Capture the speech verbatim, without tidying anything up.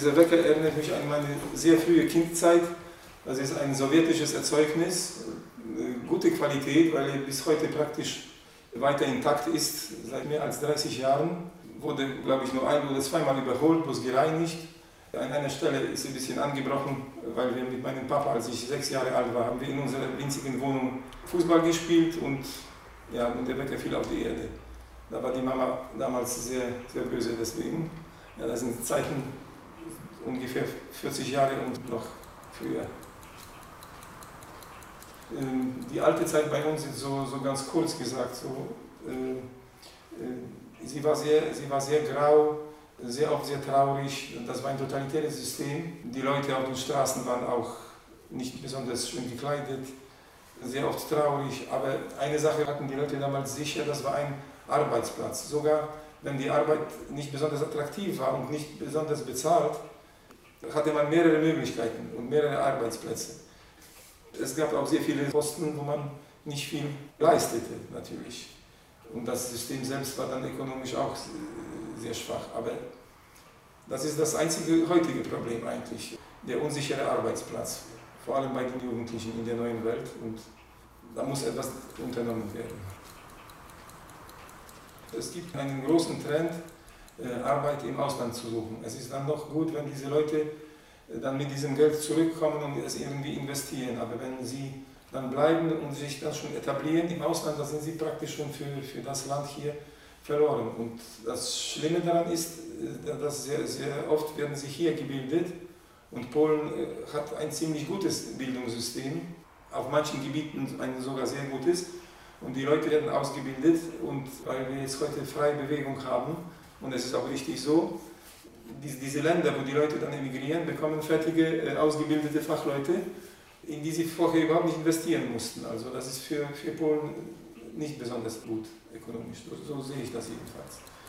Dieser Wecker erinnert mich an meine sehr frühe Kindzeit. Das ist ein sowjetisches Erzeugnis, gute Qualität, weil er bis heute praktisch weiter intakt ist, seit mehr als dreißig Jahren. Wurde, glaube ich, nur ein- oder zweimal überholt, bloß gereinigt. An einer Stelle ist er ein bisschen angebrochen, weil wir mit meinem Papa, als ich sechs Jahre alt war, haben wir in unserer winzigen Wohnung Fußball gespielt und, ja, und der Wecker fiel auf die Erde. Da war die Mama damals sehr, sehr böse deswegen. Ja, das sind Zeiten ungefähr vierzig Jahre und noch früher. Die alte Zeit bei uns ist so, so ganz kurz gesagt. So, äh, äh, sie, war sehr, sie war sehr grau, sehr oft sehr traurig. Das war ein totalitäres System. Die Leute auf den Straßen waren auch nicht besonders schön gekleidet, sehr oft traurig. Aber eine Sache hatten die Leute damals sicher, das war ein Arbeitsplatz. Sogar wenn die Arbeit nicht besonders attraktiv war und nicht besonders bezahlt, hatte man mehrere Möglichkeiten und mehrere Arbeitsplätze. Es gab auch sehr viele Posten, wo man nicht viel leistete, natürlich. Und das System selbst war dann ökonomisch auch sehr schwach. Aber das ist das einzige heutige Problem eigentlich, der unsichere Arbeitsplatz, vor allem bei den Jugendlichen in der neuen Welt. Und da muss etwas unternommen werden. Es gibt einen großen Trend, Arbeit im Ausland zu suchen. Es ist dann noch gut, wenn diese Leute dann mit diesem Geld zurückkommen und es irgendwie investieren. Aber wenn sie dann bleiben und sich dann schon etablieren im Ausland, dann sind sie praktisch schon für, für das Land hier verloren. Und das Schlimme daran ist, dass sehr, sehr oft werden sie hier gebildet und Polen hat ein ziemlich gutes Bildungssystem, auf manchen Gebieten ein sogar sehr gutes. Und die Leute werden ausgebildet und weil wir jetzt heute freie Bewegung haben, und es ist auch richtig so, diese Länder, wo die Leute dann emigrieren, bekommen fertige, ausgebildete Fachleute, in die sie vorher überhaupt nicht investieren mussten. Also das ist für, für Polen nicht besonders gut ökonomisch, so, so sehe ich das jedenfalls.